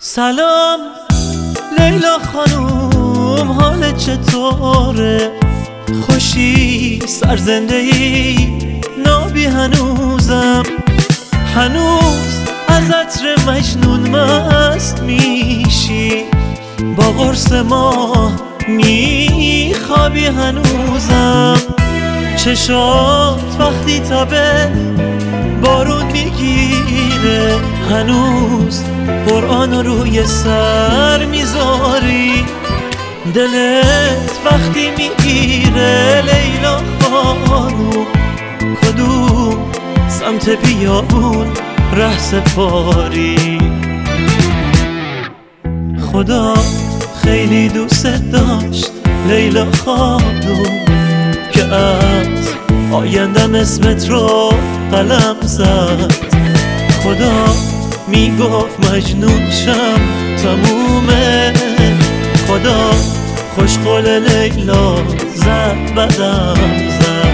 سلام لیلا خانوم، حالت چطوره؟ خوشی سرزنده ای نابی هنوزم، هنوز از عطر مجنون مست میشی، با قرص ماه میخوابی هنوزم. چشات وقتی تابه بارون میگیره، هنوز قرآن روی سر میذاری، دلت وقتی میگیره لیلا خانوم، کدوم سمت بیابون ره سپاری؟ خدا خیلی دوست داشت لیلا خانوم، که از آیندم اسمت رو قلم زد. خدا میگفت مجنون شم تمومه، خدا خوش قول لیلا زد بدم زد.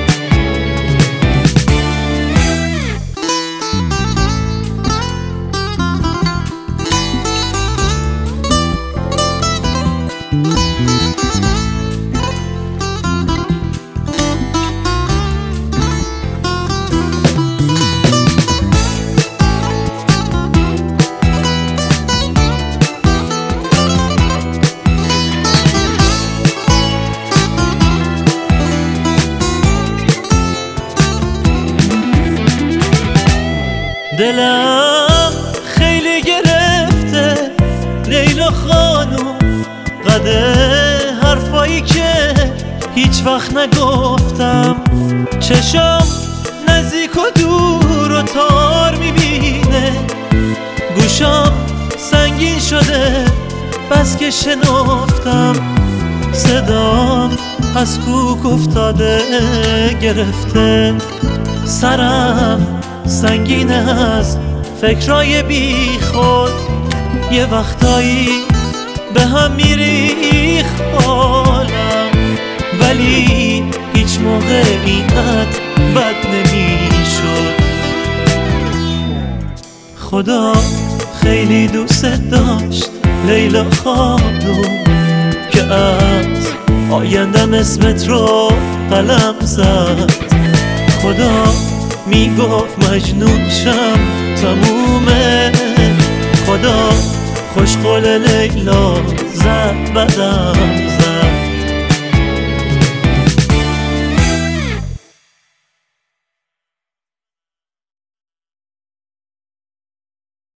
دلم خیلی گرفته لیلا خانوم، قده حرفایی که هیچ وقت نگفتم، چشم نزدیک و دور و تار میبینه، گوشم سنگین شده بس که شنفتم، صدام از کوک افتاده گرفته، سرم سنگین از فکرای بی خود، یه وقتایی به هم میریخ حالم، ولی هیچ موقع اینقدر بد نمیشد. خدا خیلی دوست داشت لیلا خانوم، که از آیندم اسمت رو قلم زد. خدا میگفت مجنون شم تمومه، خدا خوش قول لیلا زد بدم زد.